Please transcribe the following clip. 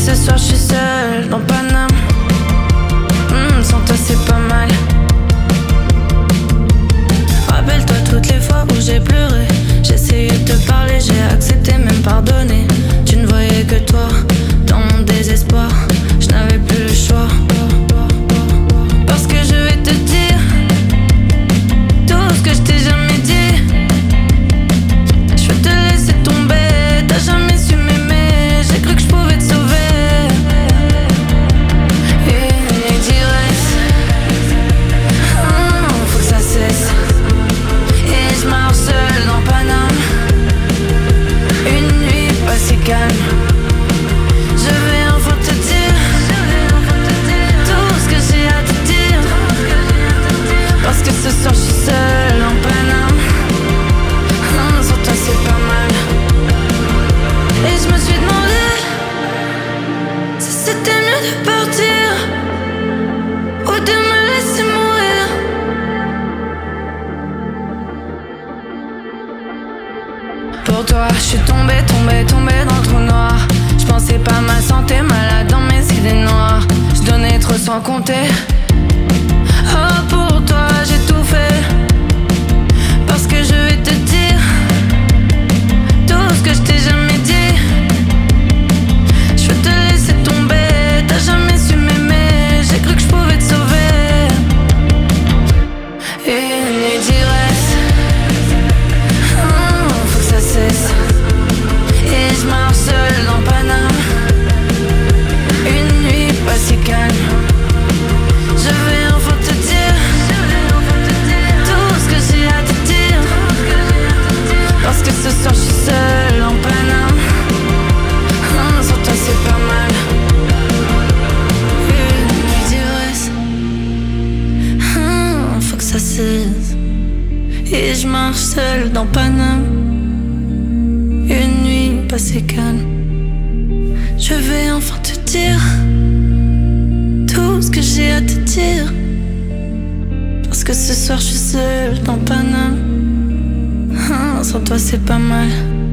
ce soir je suis seule dans Paname. Sans toi c'est pas mal. Rappelle-toi toutes les fois où j'ai pleuré. J'ai essayé de te parler, j'ai accepté, même pardonné. Tu ne voyais que toi dans mon désespoir. Je n'avais plus le choix. Parce que je vais te dire tout ce que je t'ai jamais dit. Je vais te laisser tomber. T'as jamais su m'aimer. J'ai cru que je pouvais te sauver. Une nuit d'ivresse. Faut que ça cesse. Et je marche seule dans Paname. Une nuit pas si calme. Je vais enfin te dire tout ce que j'ai à te dire. Parce que ce soir je suis seule en Paname. Sans toi c'est pas mal. Et je me suis demandé si c'était mieux de partir ou de me laisser mourir. Pour toi je suis tombée dans le trou noir. Je pensais pas à ma santé, malade dans mes idées noires. Je donnais trop sans compter. Oh pour toi j'ai tout fait. Parce que je vais te dire tout ce que je t'ai jamais dit. Je vais te laisser tomber. T'as jamais su m'aimer. J'ai cru que je pouvais te sauver. Une nuit d'ivresse. Faut que ça cesse. Et je marche seule dans Paname. Une nuit pas si calme. Je vais enfin te dire tout ce que j'ai à te dire. Parce que ce soir je suis seule en Paname. Sans toi c'est pas mal. Une nuit d'ivresse. Faut que ça cesse. Et je marche seule dans Paname. Une nuit pas si calme. Je vais enfin te dire tout ce que j'ai à te dire. Parce que ce soir je suis seule dans Paname. Sans toi c'est pas mal.